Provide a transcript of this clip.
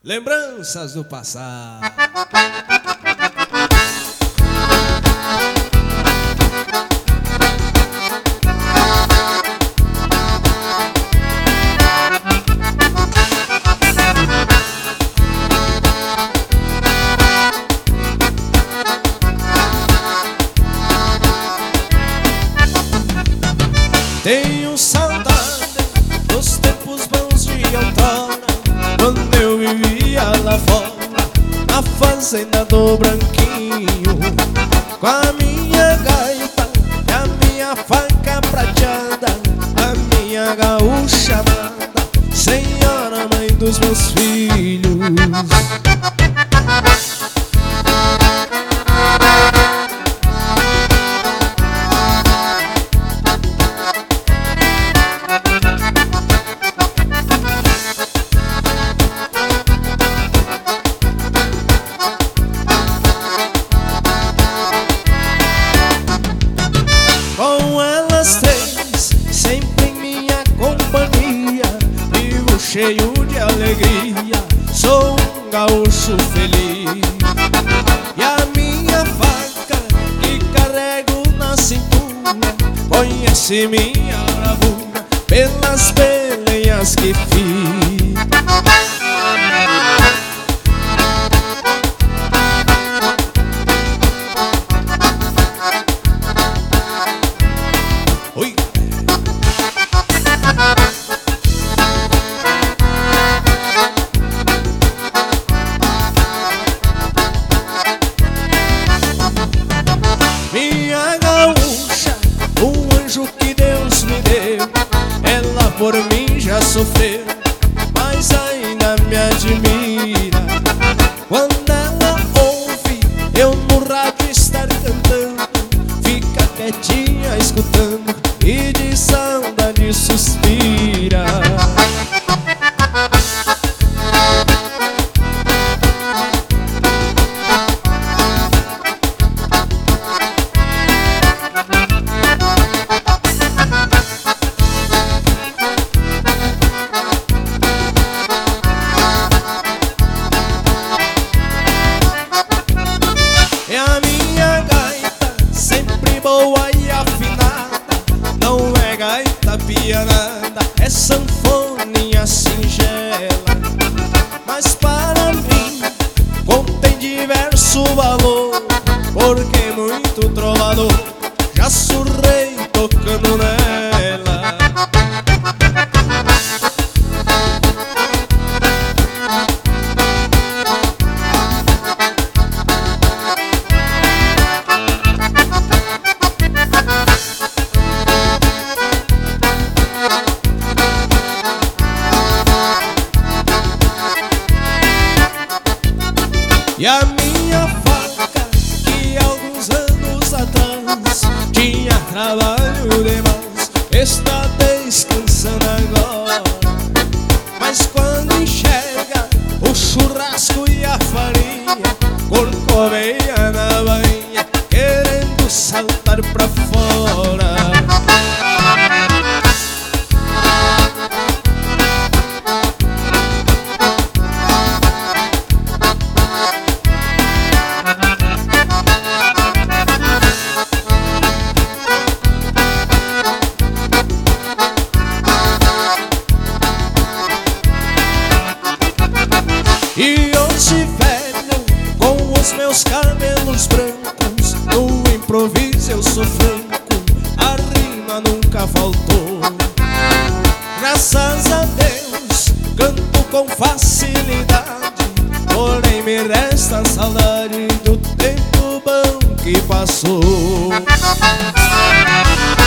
Lembranças do passado. Tenho saudade dos tempos bons de outrora, quando eu vivia lá fora, na fazenda do Branquinho, com a minha gaita e a minha faca prateada, a minha gaúcha amada, senhora mãe dos meus filhos. Com elas três, sempre em minha companhia, vivo cheio de alegria, sou um gaúcho feliz. E a minha faca que carrego na cintura conhece minha bravura pelas peleias que fiz. Minha gaúcha, um anjo que Deus me deu, ela por mim já sofreu, mas ainda me admira. Quando ela ouve eu no rádio estar cantando, fica quietinha escutando e de saudade suspira. É a minha gaita, sempre boa e afinada, não é gaita pianada, é sanfoninha singela. Mas para mim contém diverso valor, porque muito trovador já surrei tocando nela. E a minha faca, que alguns anos atrás tinha trabalho demais, está descansando agora. Mas quando enxerga o churrasco e a farinha, corcoveia na bainha, querendo saltar pra fora. E hoje velho, com os meus cabelos brancos, no improviso eu sou franco, a rima nunca faltou. Graças a Deus, canto com facilidade, porém me resta a saudade do tempo bom que passou.